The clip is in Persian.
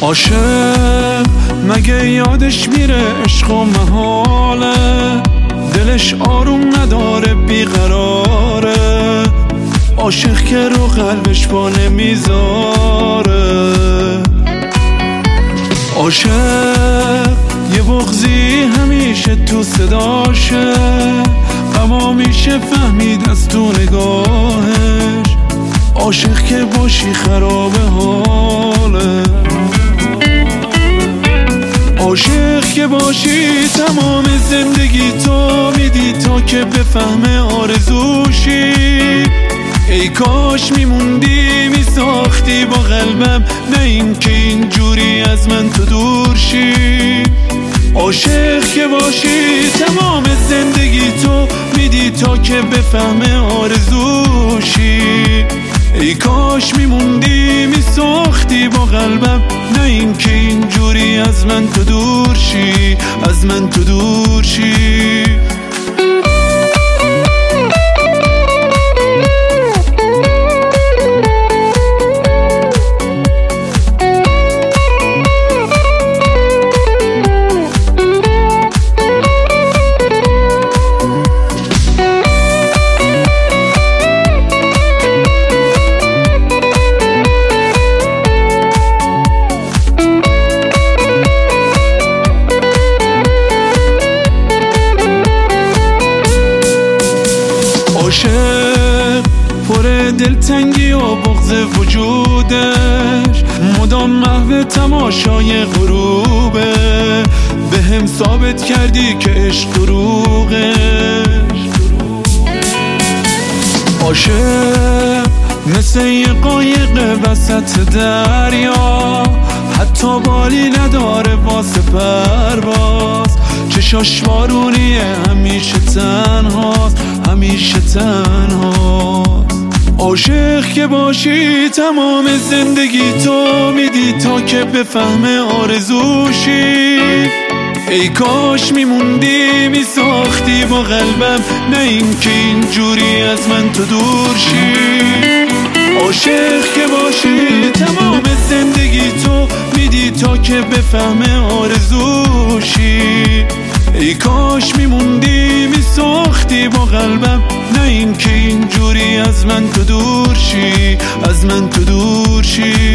عاشق مگه یادش میره عشق و محاله، دلش آروم نداره بیقراره، عاشق که رو قلبش پا نمیذاره. عاشق یه بغضی همیشه تو صداشه، اما میشه فهمید از تو نگاهش، عاشق که باشی خراب حاله. عاشق که باشی تمام زندگی تو میدی تا که بفهمه آرزوشی، ای کاش میموندی میساختی با قلبم، نه این که اینجوری از من تو دور شی. عاشق که باشی تمام زندگی تو میدی تا که بفهمه آرزوشی، ای کاش میموندی میساختی با قلبم، نه این که اینجوری از من تو دور شی، از من تو دور شی. عاشق پر دلتنگی و بغض وجودش، مدام محو تماشای غروبه، به هم ثابت کردی که عشق دروغش. عاشق مثل یه قایق وسط دریا، حتی بالی نداره واسه پرواز، چشاش بارونیه همیشه تنهاست، همیشه تنهاست. عاشق که باشی تمام زندگی تو میدی تا که بفهمه آرزوشی، ای کاش میموندی میساختی با قلبم، نه این که اینجوری از من تو دور شی. عاشق که باشی تمام زندگی تو میدی تا که بفهمه آرزوشی، ای کاش میموندی میساختی با قلبم، نه این که اینجوری از من تو دور شی، از من تو دور شی.